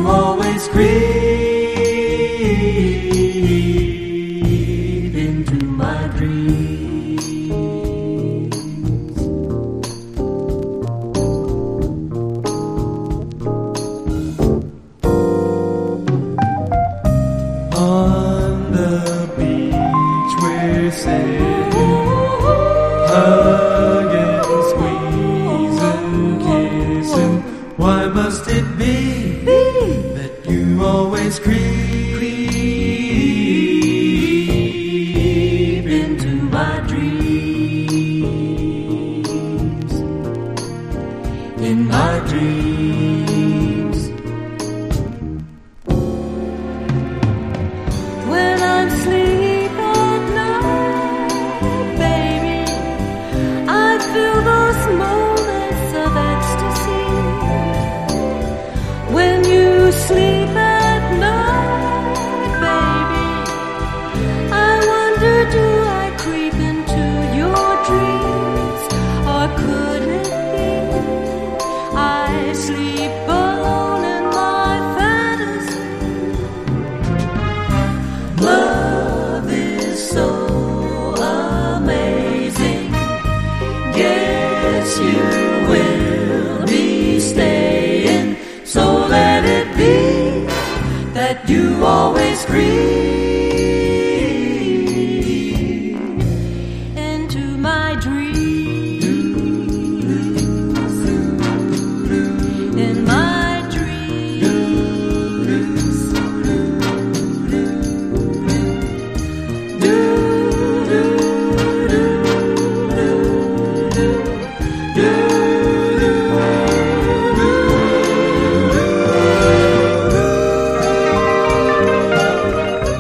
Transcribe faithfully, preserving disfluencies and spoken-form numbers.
always creep into my dreams. On the beach we're sitting, hugging, squeezing, kissing. Why must it be that you always creep into my dreams? In my dreams. When I'm asleep at night, baby, I feel those moments of ecstasy. When you sleep at night, baby, I wonder, do I creep into your dreams? Or could it be I sleep alone in my fantasy? Love is so amazing. Guess you will be staying. So let it be that you always creep